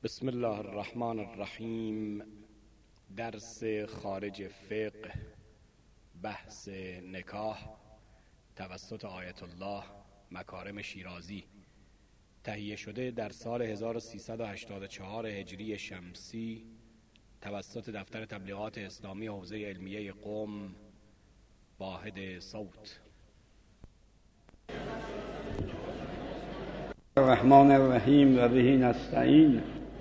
بسم الله الرحمن الرحیم. درس خارج فقه، بحث نکاح توسط آیت الله مکارم شیرازی، تهیه شده در سال 1384 هجری شمسی توسط دفتر تبلیغات اسلامی حوزه علمیه قم، واحد صوت. الرحمن الرحیم و به نستعین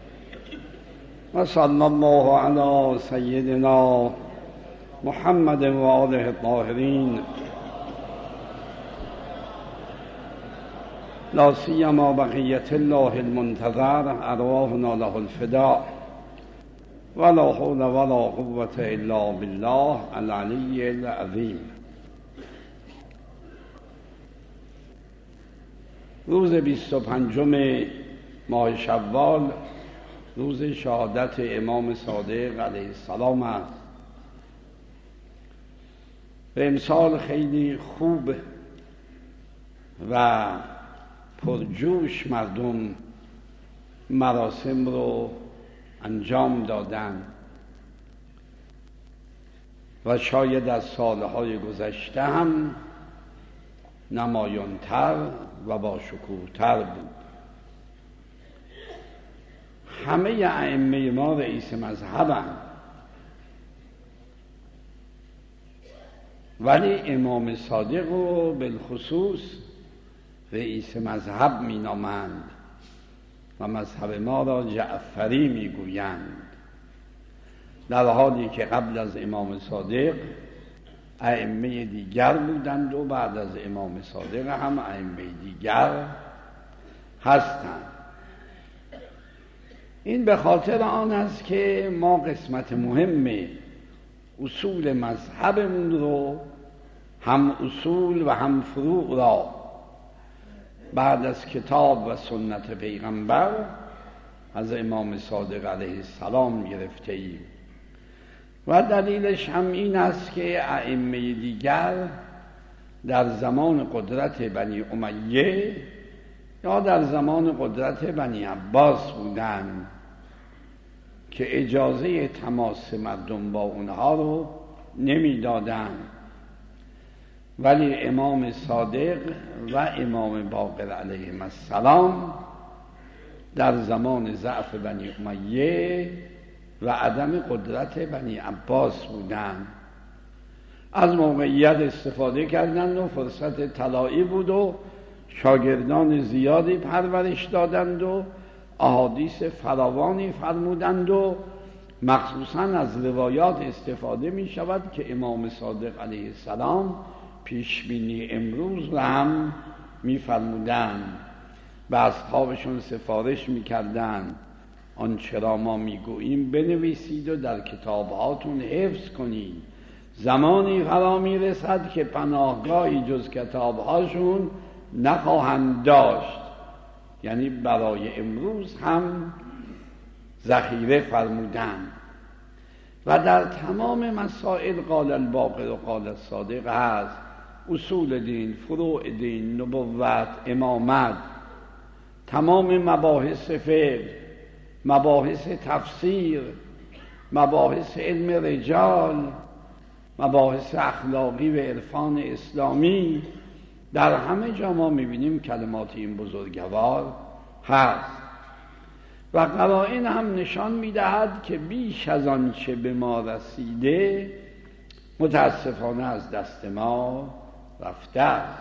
و صلی الله علی سیدنا محمد و آله الطاهرین، لا سیما بقیة الله المنتظر، ارواحنا له الفداء، ولا حول ولا قوة الا بالله العلی العظیم. روز 25 ماه شوال، روز شهادت امام صادق علیه السلام است. به امسال خیلی خوب و پرجوش مردم مراسم رو انجام دادن و شاید از سالهای گذشته هم نمایان‌تر و با شکوه‌تر بود. همه ائمه ما رئیس مذهبند، ولی امام صادق رو بالخصوص رئیس مذهب می نامند و مذهب ما را جعفری می گویند، در حالی که قبل از امام صادق ائمه دیگر بودند و بعد از امام صادق هم ائمه دیگر هستند. این به خاطر آن است که ما قسمت مهم اصول مذهبمون رو، هم اصول و هم فروع را، بعد از کتاب و سنت پیغمبر از امام صادق علیه السلام گرفته ایم. و دلیلش هم این است که ائمه دیگر در زمان قدرت بنی امیه یا در زمان قدرت بنی عباس بودند که اجازه تماس مردم با اونها رو نمیدادند، ولی امام صادق و امام باقر علیهم السلام در زمان ضعف بنی امیه و عدم قدرت بنی عباس بودند، از موقعیت استفاده کردند و فرصت طلایی بود و شاگردان زیادی پرورش دادند و احادیث فراوانی فرمودند و مخصوصا از روایات استفاده می شود که امام صادق علیه السلام پیشبینی امروز را هم می فرمودند، به اصحابشون سفارش می کردند آنچه را ما میگوییم بنویسید و در کتابهاتون حفظ کنید، زمانی فرا میرسد که پناهگاهی جز کتابهاشون نخواهند داشت، یعنی برای امروز هم ذخیره فرمودند. و در تمام مسائل قال الباقر و قال الصادق هست، اصول دین، فروع دین، نبوت، امامت، تمام مباحث فقه، مباحث تفسیر، مباحث علم رجال، مباحث اخلاقی و عرفان اسلامی، در همه جا ما میبینیم کلمات این بزرگوار هست. و قرائن هم نشان میدهد که بیش از آن چه به ما رسیده متاسفانه از دست ما رفته است.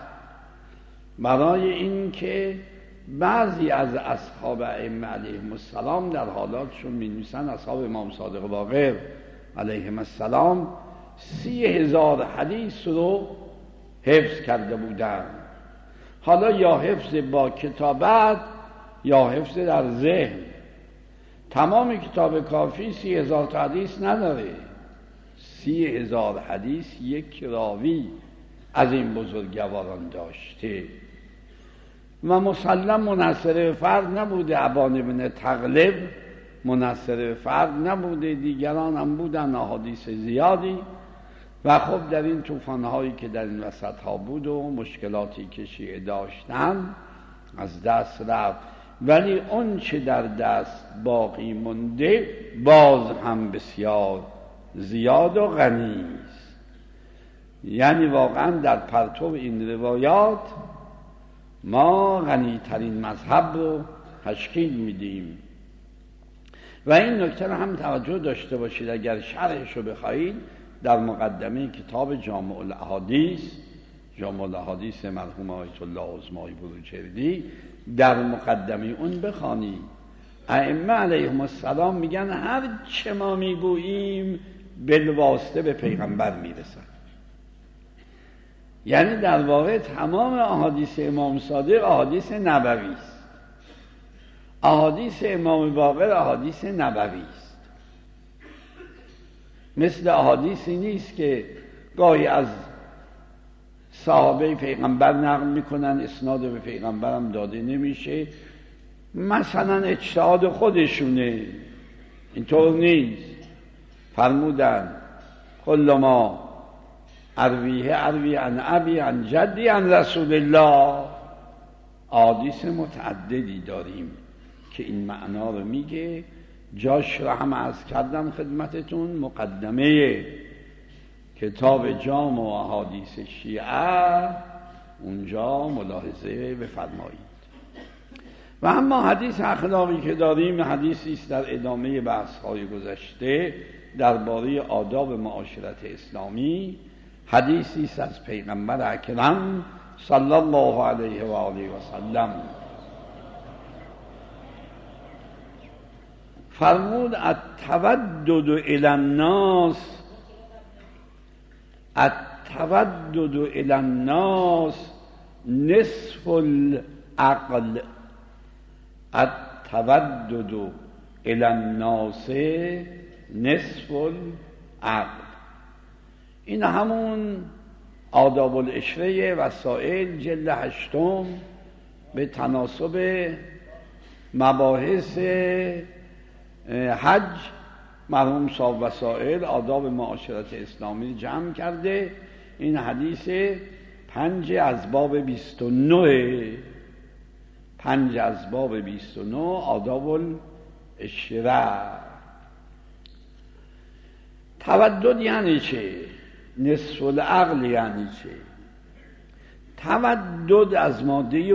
برای این که بعضی از اصحاب ائمه علیهم السلام در حالاتشون می‌نویسن، اصحاب امام صادق باقر علیهم السلام 30,000 حدیث رو حفظ کرده بودند، حالا یا حفظ با کتابت یا حفظ در ذهن. تمام کتاب کافی 30,000 تا حدیث نداره، 30,000 حدیث یک راوی از این بزرگواران داشته و مسلم منحصر فرد نبوده. ابان بن تغلب منحصر فرد نبوده، دیگران هم بودن، احادیث زیادی. و خب در این طوفان‌هایی که در این وسط‌ها بود و مشکلاتی که شیعه داشتن از دست رفت. ولی اون چه در دست باقی مونده باز هم بسیار زیاد و غنی است. یعنی واقعا در پرتو این روایات ما غنی ترین مذهب رو تشکیل میدیم. و این نکته رو هم توجه داشته باشید، اگر شرحش رو بخواهید در مقدمه کتاب جامع الاحادیث مرحوم آیت الله عظمای بروجردی در مقدمه اون بخوانید. ائمه علیهم السلام میگن هر چه ما میگوییم بالواسطه به پیغمبر میرسد. یعنی در واقع تمام احادیث امام صادق احادیث نبوی است، احادیث امام باقر احادیث نبوی است. مثل احادیثی نیست که گاهی از صحابه پیغمبر نقل میکنن، اسناد به پیغمبرم داده نمیشه، مثلا اجتهاد خودشونه. اینطور نیست. فرمودن کل ما ارویه اروی عن ابی عن جدی عن رسول الله. احادیث متعددی داریم که این معنا رو میگه. جاش رو هم عرض کردم خدمتتون، مقدمه کتاب جامع احادیث شیعه، اونجا ملاحظه بفرمایید. و اما حدیث اخلاقی که داریم حدیثی است در ادامه بحث‌های گذشته درباره آداب معاشرت اسلامی، حدیثی است از پیغمبر اکرم صلی الله علیه و آله و سلم. فرمود التودد الی الناس، التودد الی الناس نصف العقل. التودد الی الناس نصف العقل. این همون آداب العشره وسائل جلد 8 به تناسب مباحث حج مرحوم صاحب وسائل آداب معاشرت اسلامی جمع کرده. این حدیث 5 از باب 29 آداب العشره. تودد یعنی چه؟ نصف العقل یعنی چه؟ تودد از ماده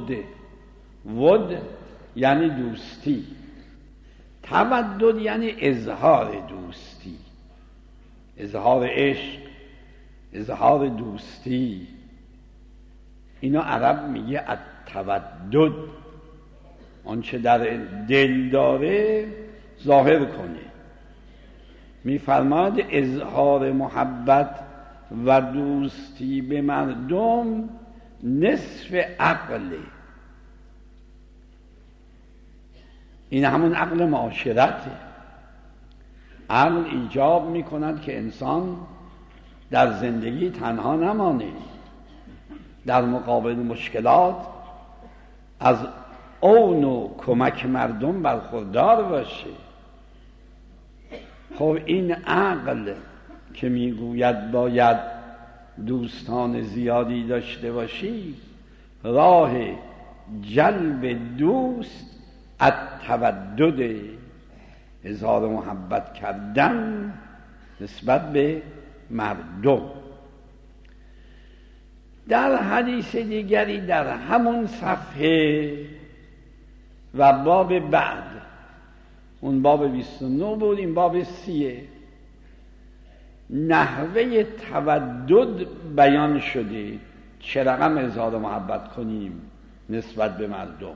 ود یعنی دوستی. تودد یعنی اظهار دوستی، اظهار عشق، اظهار دوستی. اینا عرب میگه التودد، آنچه در دل داره ظاهر کنه. میفرماد اظهار محبت و دوستی به مردم نصف عقله. این همون عقل معاشرته. عقل ایجاب میکند که انسان در زندگی تنها نمانه، در مقابل مشکلات از اون و کمک مردم برخوردار باشه. خب این عقل که میگوید باید دوستان زیادی داشته باشی، راه جلب دوست التودد، اظهار محبت کردن نسبت به مردم. در حدیث دیگری در همون صفحه و باب بعد، اون باب 29 بود، این باب 30، نحوه تودد بیان شده، چه رقم اظهار محبت کنیم نسبت به مردم.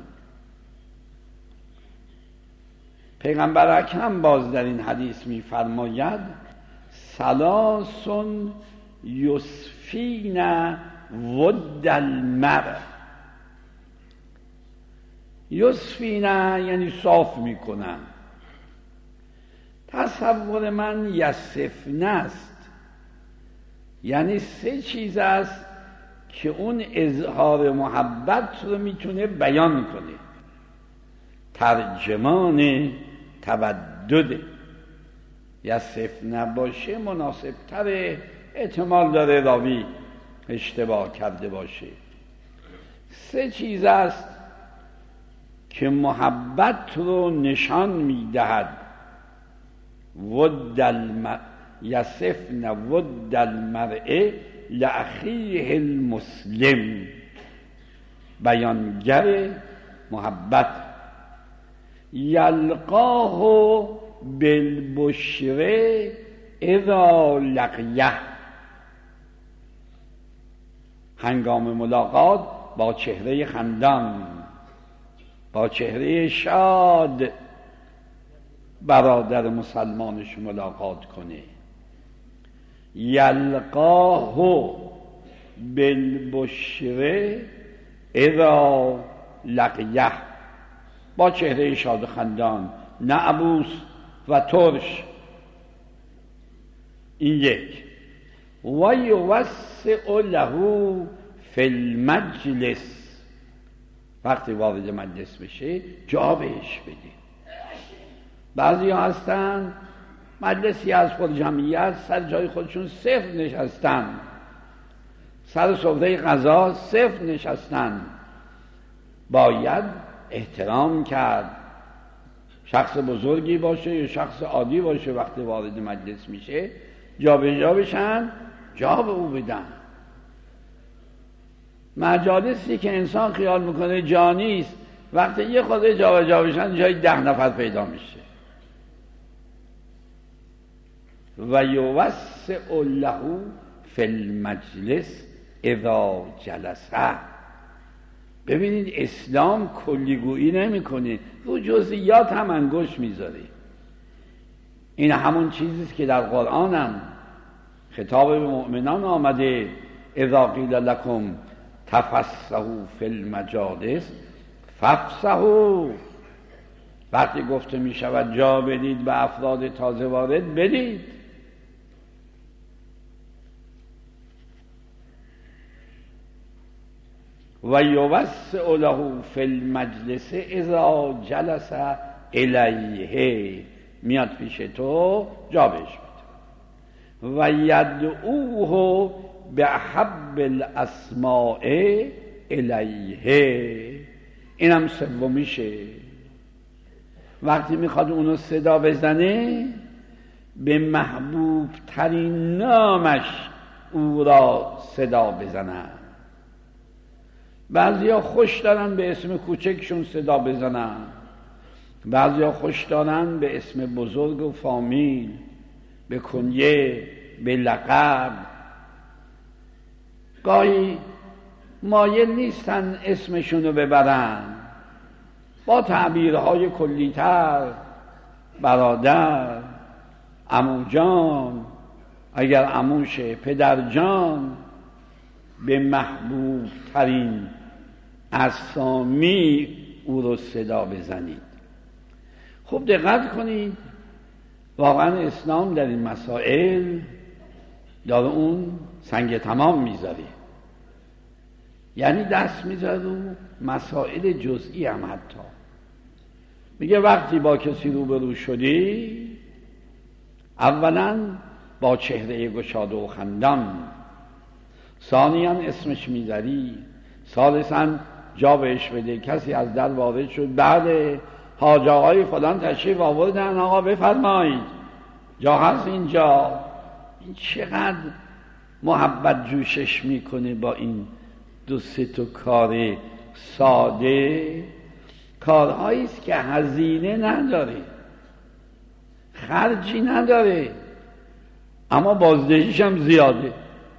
پیغمبر اکرم باز در این حدیث می‌فرماید ثلاث یصفین ود المرء. یصفین یعنی صاف میکنن. تصور من یصفن است، یعنی 3 چیز است که اون اظهار محبت رو میتونه بیان کنه. ترجمان تودد. یصفن باشه مناسب تره، احتمال داره راوی اشتباه کرده باشه. 3 چیز است که محبت رو نشان میدهد. یصفن ود المرء لاخیه المسلم، بیانگر محبت. یلقاه بالبشر اذا لقیه، هنگام ملاقات با چهره خندان، با چهره شاد برادر مسلمانش ملاقات کنه. یلقاه بالبشر اذا لقیه، با چهره شاد خندان، نه عبوس و ترش. این یک. و یوسع له فی المجلس، وقتی وارد مجلس بشه جا بهش بده. بعضی ها هستن مجلسی از خود جمعیت سر جای خودشون صفر نشستن، سر سفره غذا صفر نشستن. باید احترام کرد، شخص بزرگی باشه یا شخص عادی باشه، وقتی وارد مجلس میشه جا به جا بشن، جا به او بدن. مجالسی که انسان خیال میکنه جا نیست، وقتی یه خود جا به جا بشن جای 10 نفر پیدا میشه. و یوسع له فی المجلس اذا جلسه. ببینید اسلام کلیگویی نمیکنه، رو جزئیات هم انگشت میذاره. این همون چیزیست که در قرآن هم خطاب به مؤمنان آمده: اذا قیل لکم تفسحوا فی المجالس فافسحوا. وقتی گفته می شود جا بدید به افراد تازه وارد، بدید. و یوسع له فی المجلس اذا جلس الیه، میاد پیش تو جا بهش بده. و یدعوه بأحب الاسماء الیه، اینم سومیشه. وقتی میخواد اونو صدا بزنه به محبوب ترین نامش او را صدا بزنن. بعضیا خوش دارن به اسم کوچکشون صدا بزنن، بعضیا خوش دارن به اسم بزرگ و فامیل، به کنیه، به لقب. گاهی مایل نیستن اسمشونو ببرن، با تعبیرهای کلیتر، برادر، عمو جان، اگر عموشه، پدر جان، به محبوب ترین اسامی او رو صدا بزنید. خوب دقت کنید، واقعا اسلام در این مسائل داره اون سنگ تمام میذاره، یعنی دست میذاره رو مسائل جزئی هم. حتی میگه وقتی با کسی روبرو شدی، اولا با چهره گشاده و خندان، ثانیاً اسمش میذاری، ثالثاً جا بهش بده. کسی از در وارد شد، بعد حاج آقای فلان تشریف آوردن، آقا بفرمایید جا هست اینجا. این چقدر محبت جوشش میکنه با این 2-3 تا کار ساده، کارهایی است که هزینه نداره، خرجی نداره، اما بازدهیش هم زیاده.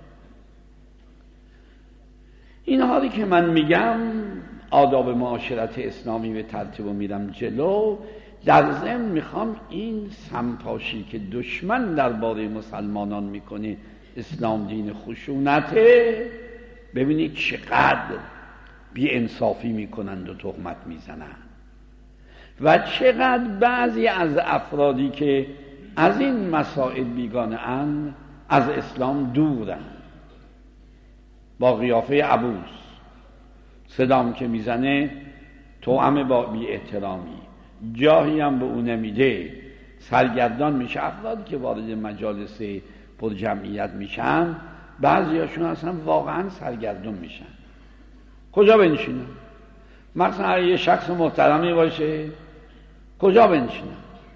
این حالی که من میگم آداب معاشرت اسلامی به ترتیب میرم جلو، در ضمن میخوام این سمپاشی که دشمن درباره مسلمانان میکنه، اسلام دین خشونته، ببینید چقدر بی انصافی میکنند و تهمت میزنند و چقدر بعضی از افرادی که از این مسائل بیگانه اند از اسلام دورند. با قیافه عبوس، صدام که میزنه توأم با بی احترامی، جاهی هم به اون نمیده، سرگردان میشه. افرادی که وارد مجالس پر جمعیت میشن، بعضی هاشون اصلا واقعا سرگردان میشن. کجا بنشینن؟ مثلا یه شخص محترمی باشه کجا بنشینن؟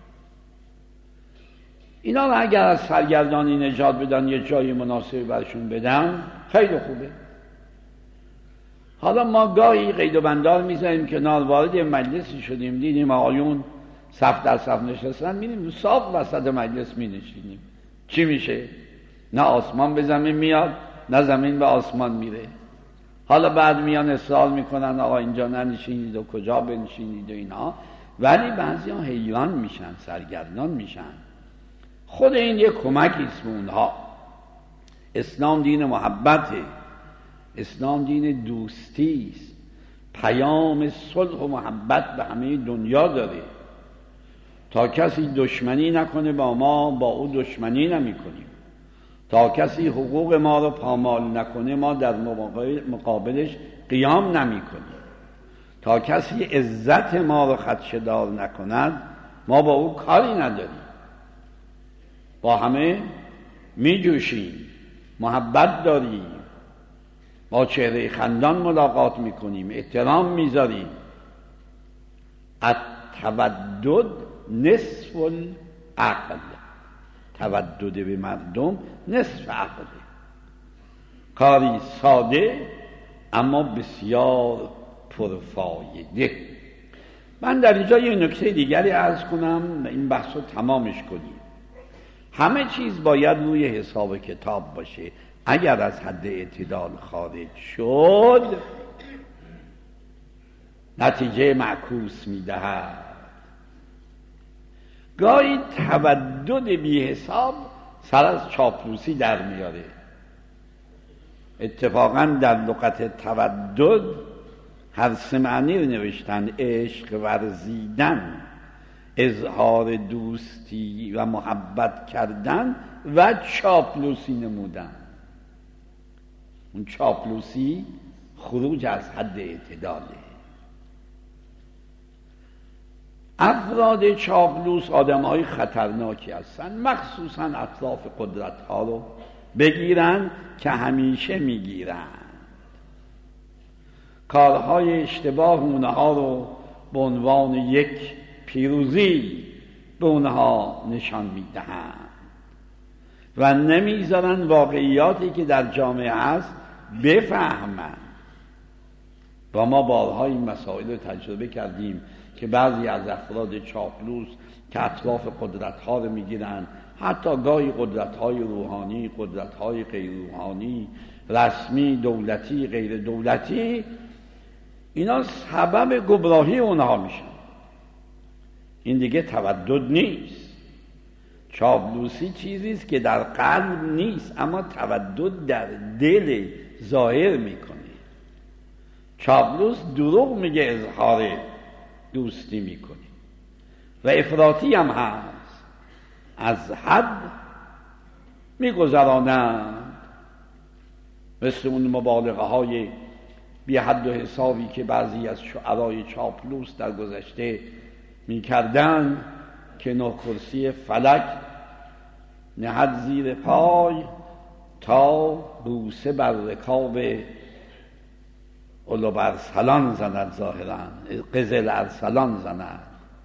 اینا رو اگر از سرگردانی نجات بدن، یه جای مناسب برشون بدن، خیلی خوبه. حالا ما گاهی قید و بندار میذاریم که وارد مجلسی شدیم دیدیم آقایون صف در صف نشستن، میریم صاف وسط مجلس مینشینیم. چی میشه؟ نه آسمان به زمین میاد نه زمین به آسمان میره. حالا بعد میان اصرار میکنن آقا اینجا ننشینید و کجا بنشینید و اینا، ولی بعضی ها حیران میشن، سرگردان میشن. خود این یک کمکی است به اونها. اسلام دین محبته، اسلام دین دوستی است، پیام صلح و محبت به همه دنیا داره. تا کسی دشمنی نکنه با ما، با او دشمنی نمی کنیم. تا کسی حقوق ما رو پامال نکنه ما در مقابلش قیام نمی کنیم. تا کسی عزت ما رو خدشه‌دار نکند ما با او کاری نداریم. با همه می جوشیم، محبت داریم، با چهره خندان ملاقات می کنیم، احترام می ذاریم. التودد نصف العقل، تودد به مردم نصف عقل. کاری ساده اما بسیار پرفایده. من در اینجا یه نکته دیگری عرض کنم، این بحث رو تمامش کنیم. همه چیز باید روی حساب کتاب باشه. اگر از حد اعتدال خارج شد نتیجه معکوس میدهد. گاهی تودد بی حساب سر از چاپلوسی در میاره. اتفاقا در لغت تودد هر سه معنی رو نوشتن: عشق ورزیدن، اظهار دوستی و محبت کردن و چاپلوسی نمودن. اون چاپلوسی خروج از حد اعتداله. افراد چاپلوس آدم‌های خطرناکی هستن، مخصوصاً اطراف قدرت‌ها رو بگیرن که همیشه میگیرن. کارهای اشتباه اونها رو به عنوان یک پیروزی به اونها نشان میدهند و نمیذارن واقعیاتی که در جامعه هست بفهمن. و ما بارها این مسائل رو تجربه کردیم که بعضی از افراد چاپلوس که اطراف قدرت‌ها رو میگیرن، حتی گاهی قدرت‌های روحانی، قدرت‌های غیر روحانی، رسمی، دولتی، غیر دولتی، اینا سبب گمراهی اونها میشن. این دیگه تودد نیست. چاپلوسی چیزی است که در قلب نیست اما تودد در دل ظاهر میکنه. چاپلوس دروغ میگه، اظهار دوستی میکنه و افراطی هم هست، از حد میگذرانند، مثل اون مبالغه های بی حد و حسابی که بعضی از شعرای چاپلوس در گذشته میکردن که نه کرسی فلک نهد زیر پای تا بوسه بر رکاب اولو برسلان زند، ظاهرا قزل ارسلان زند.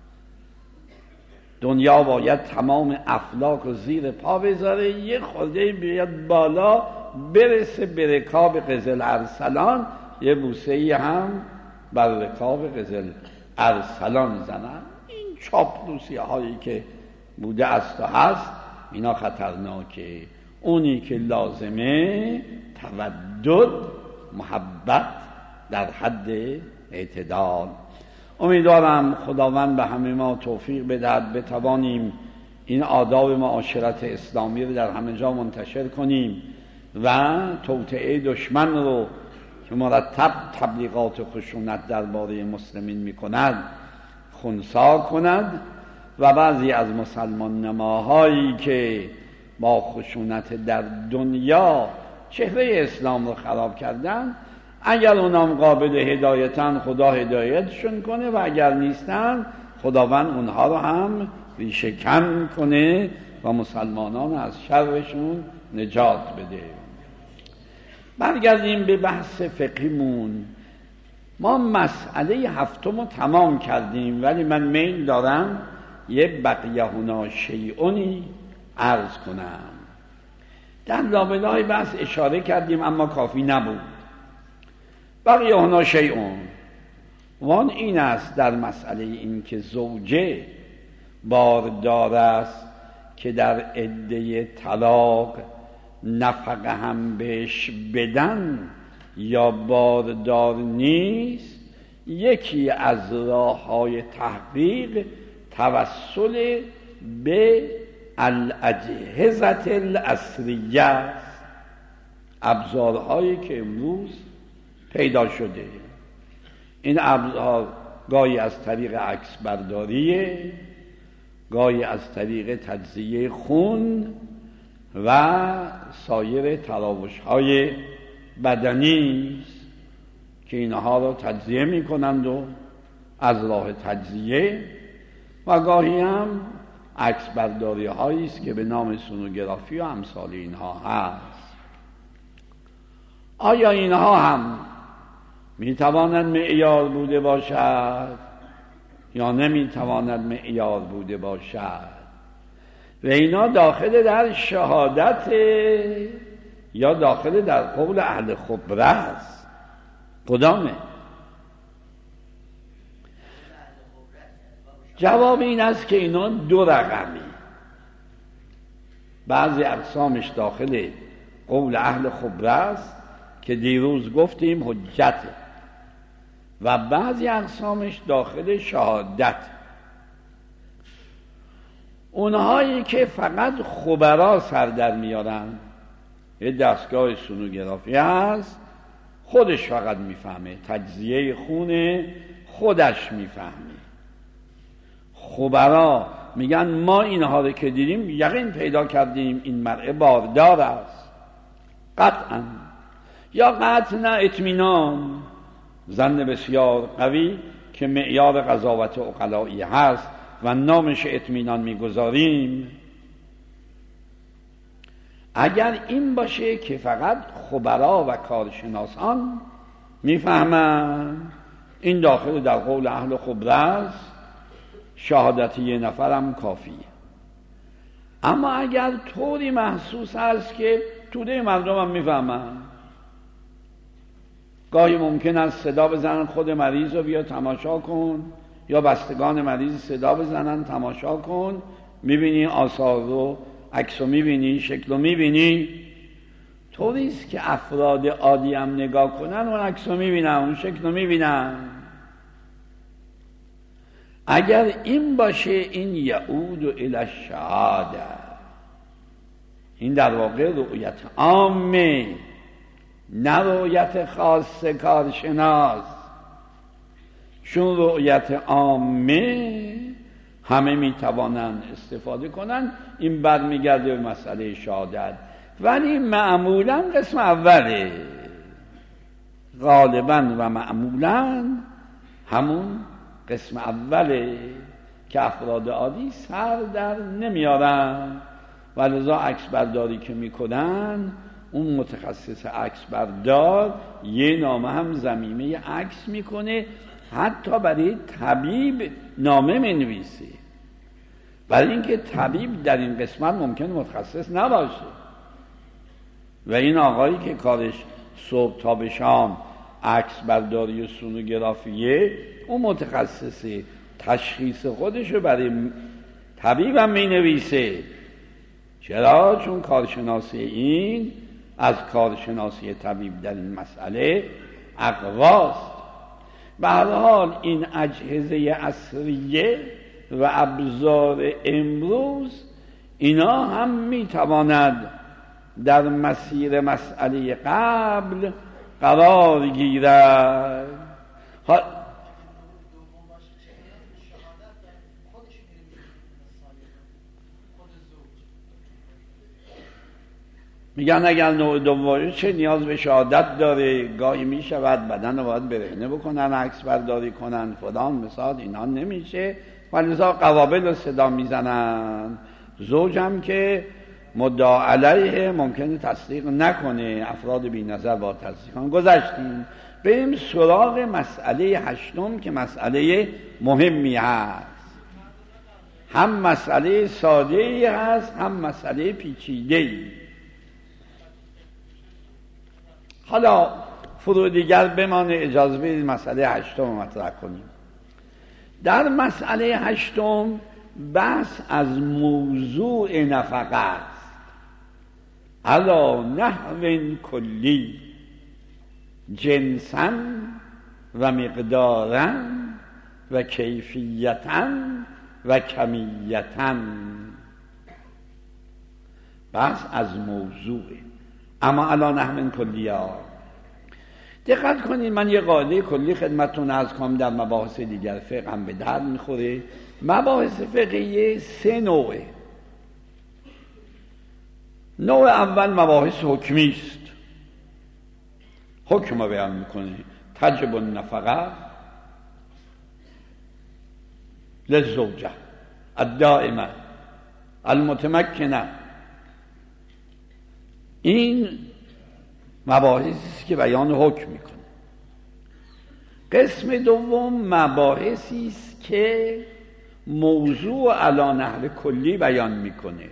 دنیا باید تمام افلاک رو زیر پا بذاره، یه خورده بیاد بالا برسه به رکاب قزل ارسلان، یه بوسه‌ای هم بر رکاب قزل ارسلان زنن. این چاپلوسی هایی که بوده است و هست، اینا خطرناکه. اونی که لازمه تودد، محبت در حد اعتدال. امیدوارم خداوند به همه ما توفیق بدهد بتوانیم این آداب معاشرت اسلامی رو در همه جا منتشر کنیم و توطئه دشمن رو که مرتب تبلیغات خشونت درباره مسلمین میکند خنثی کند و بعضی از مسلمان نماهایی که با خشونت در دنیا چهره اسلام رو خراب کردن، اگر اونام قابل هدایتن خدا هدایتشون کنه و اگر نیستن خداوند اونها رو هم ریشه کن کنه و مسلمانان از شرشون نجات بده. برگردیم به بحث فقهیمون. ما مسئله هفتم رو تمام کردیم، ولی من میل دارم یه بقیه هنا شیئونی عرض کنم. در لابلای بحث اشاره کردیم اما کافی نبود. بقیه هنا شیئون وان این است در مسئله این که زوجه باردار است که در عده طلاق نفقه هم بهش بدن یا باردار نیست، یکی از راه‌های تحقیق توسل به الاجهزه العصریه است، ابزارهایی که امروز پیدا شده. این ابزار گاهی از طریق عکس برداریه، گاهی از طریق تجزیه خون و سایر تراوش‌های بدنی است که اینها را تجزیه می‌کنند و از راه تجزیه، و گاهی هم عکس برداری هایی است که به نام سونوگرافی و امثال اینها هست. آیا اینها هم میتواند معیار بوده باشد یا نمیتواند معیار بوده باشد؟ و اینا داخل در شهادت یا داخل در قول اهل خبره است؟ کدامه؟ جواب این است که اینا دو رقمی، بعضی اقسامش داخل قول اهل خبره است که دیروز گفتیم حجته، و بعضی اقسامش داخل شهادت. اونهایی که فقط خبرا سر در میارن، یه دستگاه سونوگرافی هست خودش فقط میفهمه، تجزیه خون خودش میفهمه. خبرا میگن ما اینها رو که دیدیم یقین پیدا کردیم این مرء باردار است، قطعا یا قطع نه اطمینان، ظن بسیار قوی که معیار قضاوت عقلایی هست و نامش اطمینان میگذاریم. اگر این باشه که فقط خبرا و کارشناسان میفهمن، این داخل در قول اهل خبره است، شهادت یه نفرم کافیه. اما اگر طوری محسوس است که توده مردم هم میفهمن، گاهی ممکن است صدا بزنن خود مریض رو بیا تماشا کن، یا بستگان مریض صدا بزنن تماشا کن، میبینی آثار رو، عکس رو میبینی، شکل رو میبینی. طوریست که افراد عادی هم نگاه کنن اون عکس رو میبینن، اون شکل رو میبینن. اگر این باشه این یعود الی الشهاده، این در واقع رؤیت عامه، نه رؤیت خاص کارشناس. چون رؤیت عامه همه میتوانند استفاده کنند، این برمیگرده به مسئله شهادت. ولی معمولا قسم اوله، غالبا و معمولا همون قسم اوله که افراد عادی سر در نمیارن، و لذا عکس برداری که میکنن اون متخصص عکس بردار یه نامه هم ضمیمه عکس میکنه، حتی برای طبیب نامه منویسه، برای اینکه طبیب در این قسمت ممکن متخصص نباشه. و این آقایی که کارش صبح تا به شام عکس برداری و سونوگرافیه، اون متخصص تشخیص خودشو برای طبیبم می نویسه. چرا؟ چون کارشناسی این از کارشناسی طبیب در این مسئله اقواست. به هر حال این اجهزه عصریه و ابزار امروز اینا هم می تواند در مسیر مسئله قبل قرار گیرد. میگن اگر نوع دوم چه نیاز به شهادت داره؟ گاهی میشود بدن رو باید برهنه بکنن، عکس برداری کنن فلان مثال، اینا نمیشه و لذا قوابل رو صدا میزنن. زوج هم که مدعا علیه ممکنه تصدیق نکنه، افراد بی نظر با تصدیق کنن. گذشتیم. بریم سراغ مسئله هشتم که مسئله مهمی هست. هم مسئله ساده‌ای هست، هم مسئله پیچیده‌ای. حالا فرو دیگر بمانه، اجازه بدید مسئله هشتم مطرح کنیم. در مسئله هشتم بحث از موضوع نفقه است. علی نحو کلی جنساً و مقداراً و کیفیتاً و کمیتاً. بحث از موضوع، اما علی نحو کلی ها. دقت کنید، من یه قاعده کلی خدمتتون عرض کنم، در مباحث دیگر فقه هم به درد میخوره. مباحث فقهی 3 نوعه. نوع اول مباحث حکمی است، حکم رو بیان میکنه. تجب النفقه للزوجه الدائمه المتمکنه. این مباحثی است که بیان حکم میکنه. قسم دوم مباحثی است که موضوع علی نحو کلی بیان میکنه.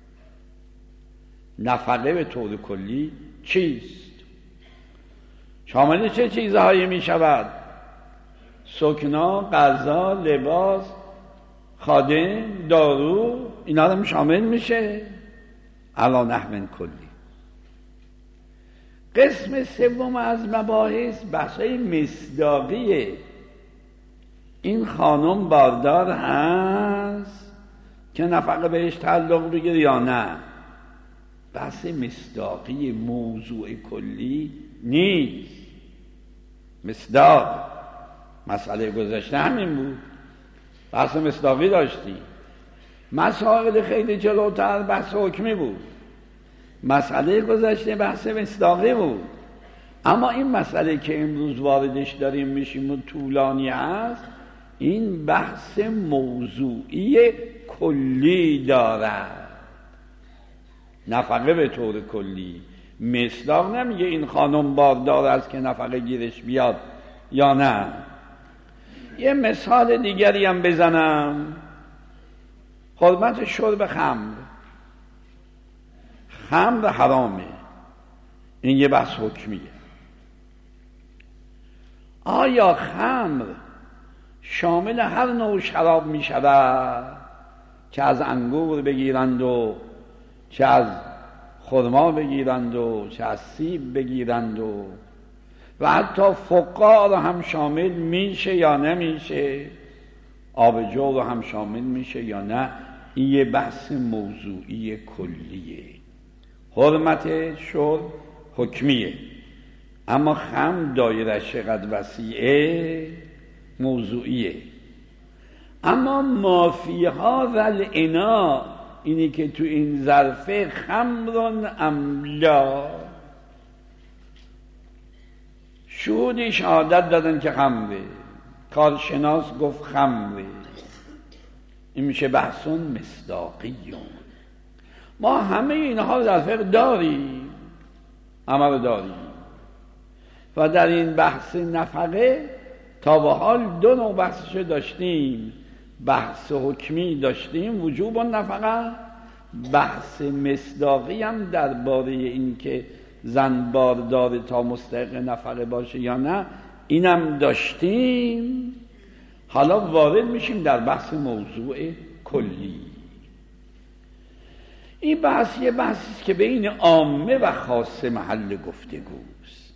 نفقه به طور کلی چیست؟ شامل چه چیزهایی می شود؟ سکنا، غذا، لباس، خادم، دارو، اینا هم شامل میشه علی نحو کلی. قسم سوم از مباحث بحثای مصداقیه. این خانم باردار هست که نفقه بهش تعلق بگیره یا نه. بحث مصداقی موضوع کلی نیست. مصداق مسئله گذشته همین بود، بحث مصداقی داشتی. مسائل خیلی جلوتر بحث حکمی بود، مسئله گذشته بحث مصداقی بود. اما این مسئله که امروز واردش داریم میشیم و طولانی هست، این بحث موضوعی کلی دارد. نفقه به طور کلی. مصداق نمیگه این خانم باردار است که نفقه گیرش بیاد یا نه. یه مثال دیگری هم بزنم. حرمت شرب خمر. خمر حرامه، این یه بحث حکمیه. آیا خمر شامل هر نوع شراب می شود که از انگور بگیرند و چه از خرما بگیرند و چه از سیب بگیرند و حتی فقاع رو هم شامل میشه یا نمیشه؟ آب جو رو هم شامل میشه یا نه؟ این یه بحث موضوعی کلیه. حرمت شرب حکمیه، اما خمر دایره‌اش چقدر وسیعه موضوعیه. اما مافیها و العنا، اینی که تو این ظرفه خمرون املا، شهودی شهادت دادن که خمره، کارشناس گفت خمره، این میشه بحثون مصداقیون. ما همه اینها در فقه داریم، همه رو داریم. و در این بحث نفقه تا به حال 2 نوع بحثشو داشتیم. بحث حکمی داشتیم، وجوب و نفقه. بحث مصداقی هم درباره این که زن باردار تا مستحق نفقه باشه یا نه، اینم داشتیم. حالا وارد میشیم در بحث موضوع کلی. این بحث یه بحثی است که بین عامه و خاصه محل گفتگوست.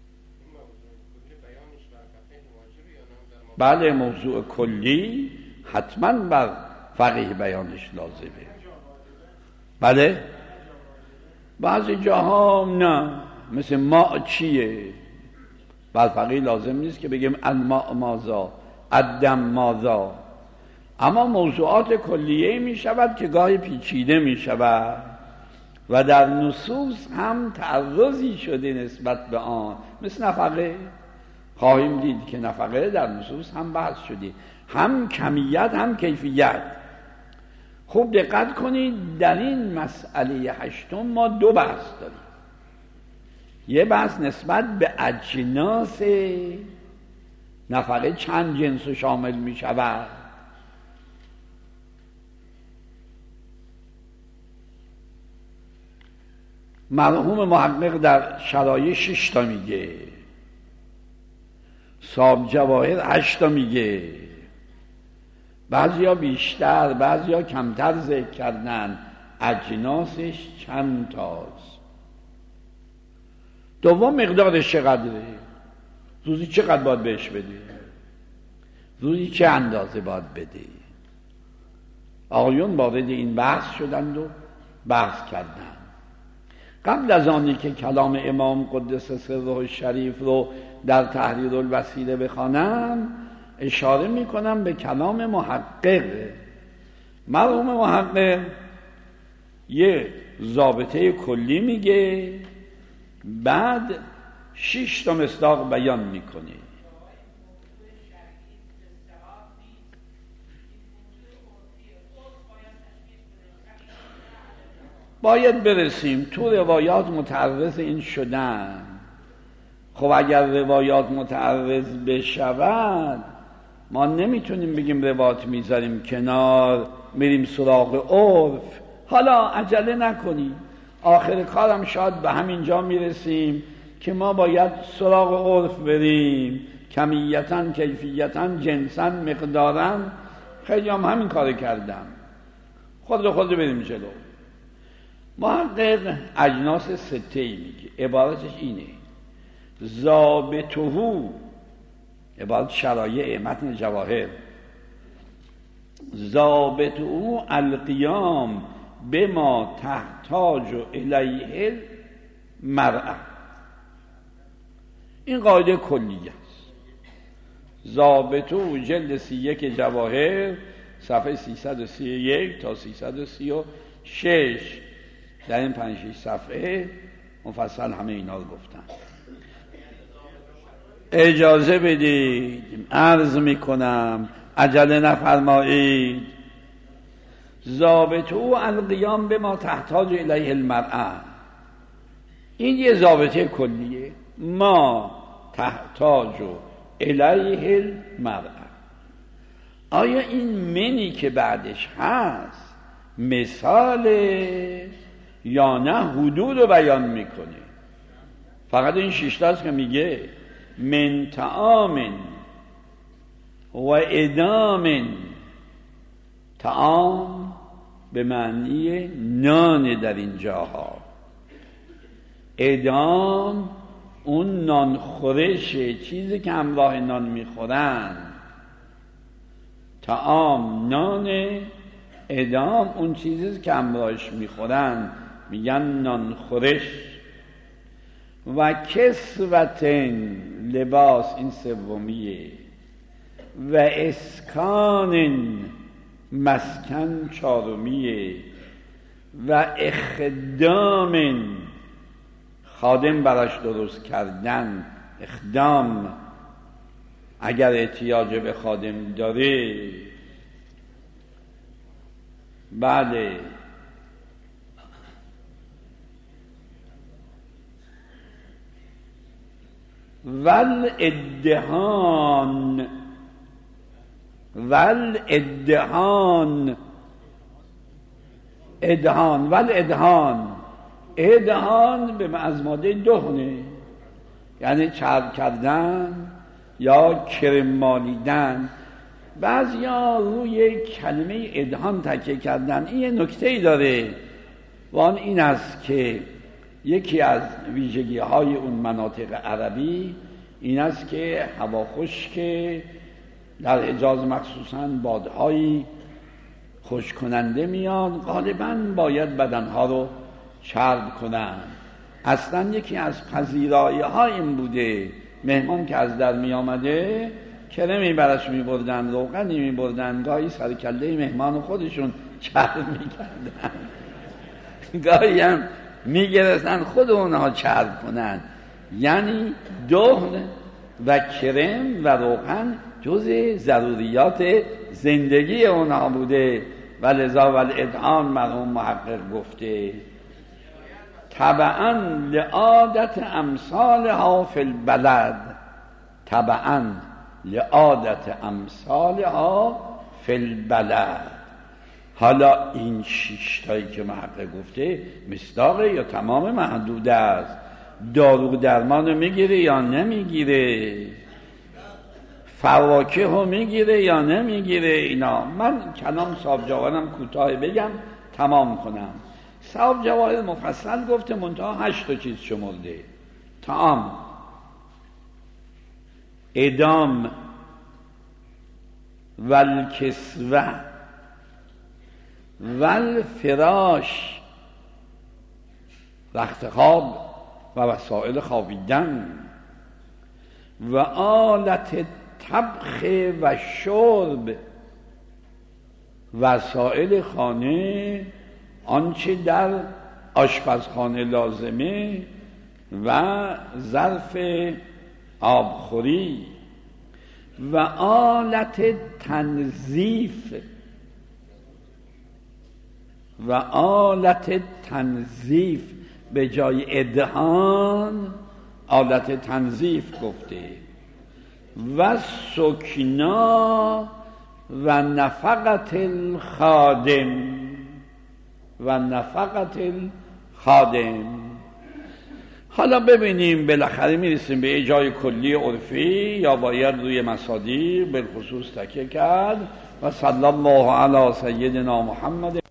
بله، موضوع کلی حتما بر فقیه بیانش لازمه. بله، بعضی جاها نه، مثل ماء چیه، بر فقیه لازم نیست که بگیم الماء مازا، الدم مازا. اما موضوعات کلیه می شود که گاهی پیچیده می شود و در نصوص هم تعرضی شده نسبت به آن، مثل نفقه. خواهیم دید که نفقه در نصوص هم بحث شده، هم کمیت هم کیفیت. خوب دقت کنید، در این مسئله هشتم ما دو بحث داریم. یه بحث نسبت به اجناس نفقه چند جنس شامل می شود. مرحوم محقق در شرایع 6 تا میگه، صاحب جواهر 8 تا میگه، بعضیا بیشتر بعضیا کمتر ذکر کردن اجناسش چند تاست. دوم مقدارش چقدره، روزی چقدر باید بهش بده، روزی چه اندازه باید بده. آقایون وارد این بحث شدند و بحث کردند. قبل از آنی که کلام امام قدس سره الشریف رو در تحریر الوسیله بخوانم، اشاره میکنم به کلام محقق. مرحوم محقق یه ضابطه کلی میگه، بعد 6 تا مصداق بیان میکنه. باید برسیم تو روایات متعرض این شدن. خب اگر روایات متعرض بشود، ما نمیتونیم بگیم روایات میذاریم کنار میریم سراغ عرف. حالا عجله نکنیم، آخر کارم شاید به همین جا میرسیم که ما باید سراغ عرف بریم، کمیتاً کیفیتاً جنساً مقداراً. خیلی هم همین کار کردم. خود بریم جلو. محقق اجناس سته‌ای میگه، عبارتش اینه: ضابطه، عبارت شرایع متن جواهر، ضابطه القیام بما تحتاج الیه المرأة. این قاعده کلیه است. ضابطه جلد 31 جواهر صفحه 331 تا 336، در این 5-6 صفحه مفصل همه اینا رو گفتن. اجازه بدید عرض میکنم، عجله نفرمایید. ضابطه القیام به ما تحتاج الیه المرأة، این یه ضابطه کلیه. ما تحتاج الیه المرأة. آیا این منی که بعدش هست مثاله یا نه حدود رو بیان میکنه؟ فقط این 6 تاست که میگه من طعام و ادام. طعام به معنی نان در این جاها، ادام اون نان خورشه، چیزی که همراه نان میخورن. طعام نان، ادام اون چیزی که همراهش میخورن، میگن نان خورش. و کسوتن لباس، این سومیه. و اسکان مسکن چهارمیه. و اخدام خادم براش درست کردن، اخدام اگر احتیاج به خادم داره. بله. والادهان، والادهان، ادهان، والادهان، ادهان به مزماده دهنه، یعنی چرب کردن یا کرم مالیدن. بعضیا روی کلمه ادهان تکیه کردن. این یه نکته‌ای داره و آن این است که یکی از ویژگی های اون مناطق عربی این است که هوا خشکه، در حجاز مخصوصاً بادهایی خشک کننده میاد، غالباً باید بدنها رو چرب کنن. اصلاً یکی از پذیرایی های این بوده مهمان که از در می آمده کرمی برش می بردن، روغنی می بردن، گاهی سرکله مهمان خودشون چرب می کردن، گاهی هم می گرفتن خود اونها چرب کنن. یعنی دهن و کرم و روغن جز ضروریات زندگی اونها بوده ولذا والادعان مرحوم محقق گفته تبعا لعادت امثالها فی البلد، تبعا لعادت امثالها فی البلد. حالا این 6 تایی که محقق گفته مصداقه یا تمام محدوده است؟ دارو درمان میگیره یا نمیگیره؟ فواکه رو میگیره یا نمیگیره؟ اینا من کلام صاحب جواهرم کوتاه بگم تمام کنم. صاحب جواهر مفصل گفته منتها 8 تا چیز شمرده: طعام، ادام، والکسوه، والفراش، رخت خواب و وسایل خوابیدن، و آلت طبخ و شرب، وسایل خانه، آنچه در آشپزخانه لازمه، و ظرف آبخوری، و آلت تنظیف، و آلت تنظیف به جای ادهان آلت تنظیف گفته، و سکنا و نفقت الخادم، و نفقت الخادم. حالا ببینیم بالاخره میرسیم به یه جای کلی عرفی یا باید روی مصادیق بالخصوص تکیه کرد. و صلی الله علی سیدنا محمد